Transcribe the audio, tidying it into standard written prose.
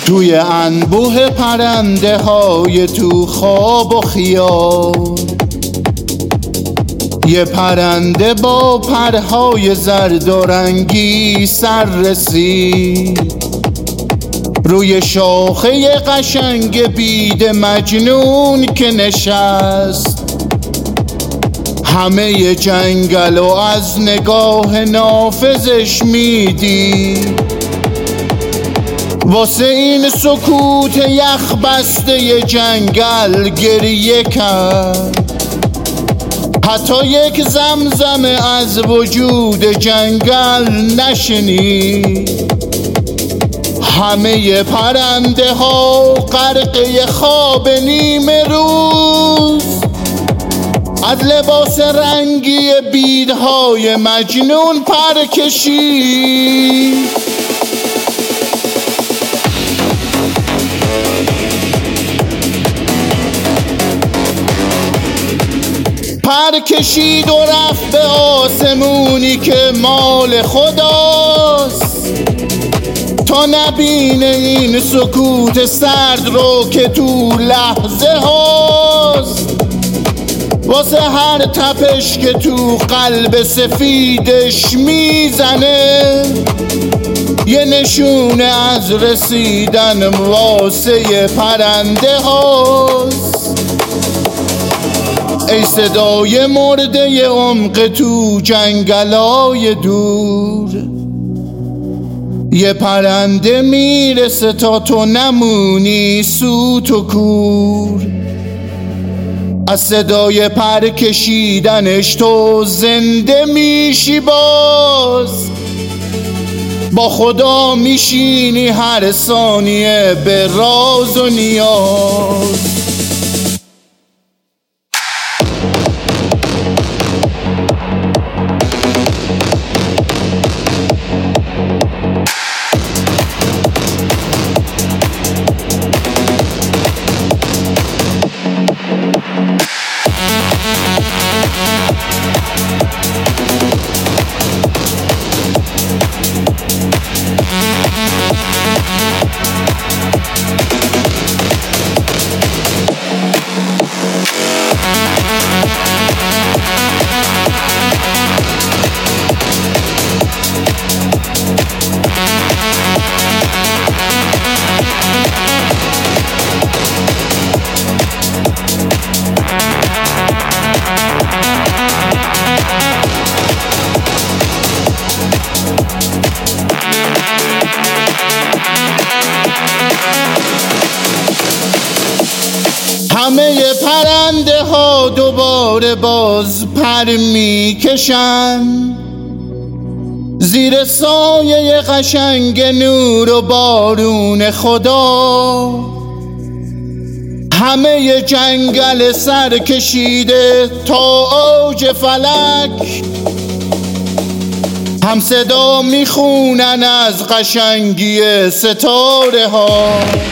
توی انبوه پرنده های تو خواب و خیال، یه پرنده با پرهای زرد و رنگی سر رسید روی شاخه قشنگ بید مجنون که نشست. همه جنگل و از نگاه نافذش میدید، واسه این سکوت یخ بسته جنگل گریه کرد. حتی یک زمزمه از وجود جنگل نشنید. همه پرنده ها غرقه خواب نیمه روز از لباس رنگی بیدهای مجنون پر کشید. پر کشید و رفت به آسمونی که مال خداست، تا نبینه این سکوت سرد رو که تو لحظه هاست. واسه هر تپش که تو قلب سفیدش میزنه، یه نشونه از رسیدن واسه پرنده هاست. ای صدای مرده عمق تو جنگلای دور، یه پرنده میرسه تا تو نمونی سوت و کور. از صدای پر کشیدنش تو زنده میشی، باز با خدا میشینی هر ثانیه به راز و نیاز. همه پرنده ها دوباره باز پر میکشن زیر سایه قشنگ نور و بارون خدا. همه جنگل سر کشیده تا اوج فلک، هم صدا میخونن از قشنگی ستاره ها.